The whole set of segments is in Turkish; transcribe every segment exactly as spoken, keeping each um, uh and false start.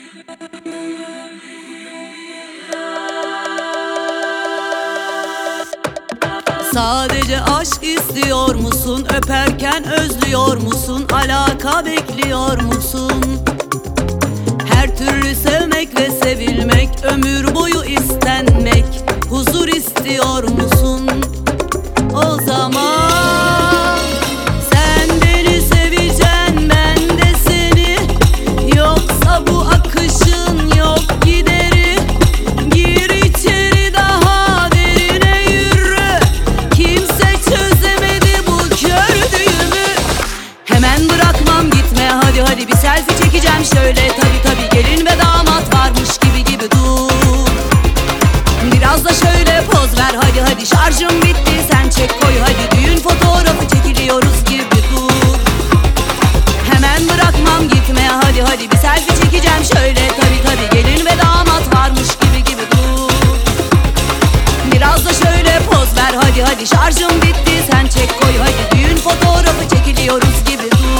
Sadece aşk istiyor musun? Öperken özlüyor musun? Alaka bekliyor musun? Her türlü sevmek ve sevilmek, ömür boyu istenmek, huzur istiyor musun? O zaman sen beni seveceksin, ben de seni. Yoksa bu akışın yok gideri. Gir içeri, daha derine yürü. Kimse çözemedi bu kördüğümü. Hemen bırakmam, gitme hadi hadi, bir selfie çekeceğim şöyle. Tabi tabi gelin ve damat varmış gibi gibi dur. Biraz da şöyle poz ver hadi hadi, şarjım bitti sen çek koy hadi. Düğün fotoğrafı çekiliyoruz gibi dur. Hemen bırakmam, gitme hadi hadi, bir selfie çekeceğim şöyle. Tabi tabi gelin ve damat varmış gibi gibi dur. Biraz da şöyle poz ver hadi hadi, şarjım bitti sen çek koy hadi. Düğün fotoğrafı çekiliyoruz gibi dur.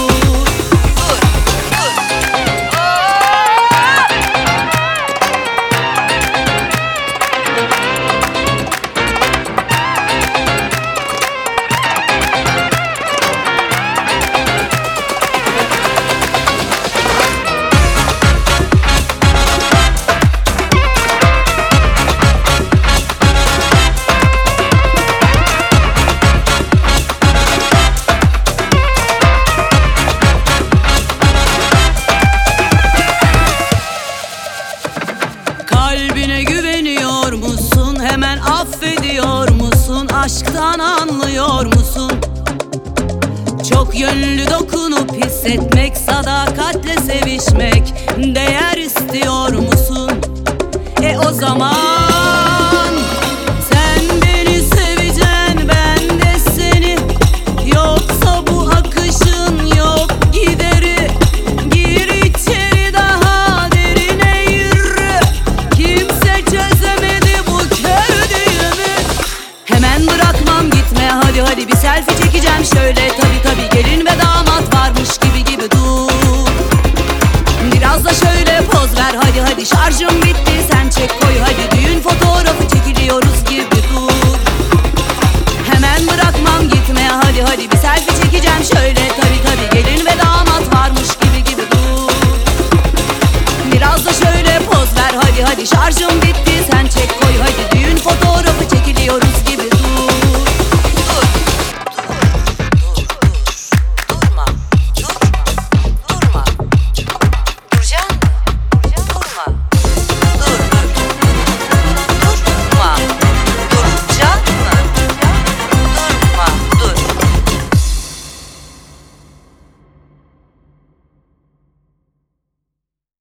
Kalbine güveniyor musun? Hemen affediyor musun? Aşktan anlıyor musun? Çok yönlü dokunup hissetmek, sadakatle sevişmek, değer istiyor musun? E o zaman sen beni seveceksin, ben de seni. Yoksa bu akışın yok gideri. Gir içeri, daha derine yürü. Kimse çözemedi bu kördüğümü. Hemen bırakmam, gitme hadi hadi, bir selfie çekeceğim şöyle. Tabi tabi gelin ve damat varmış gibi gibi dur. Biraz da şöyle poz ver hadi hadi, şarjım bitti sen çek koy hadi. Düğün fotoğrafı çekiliyoruz gibi dur. Hemen bırakmam, gitme hadi hadi, bir selfie çekeceğim şöyle. Tabi tabi gelin ve damat varmış gibi gibi dur. Biraz da şöyle poz ver hadi hadi, şarjım bitti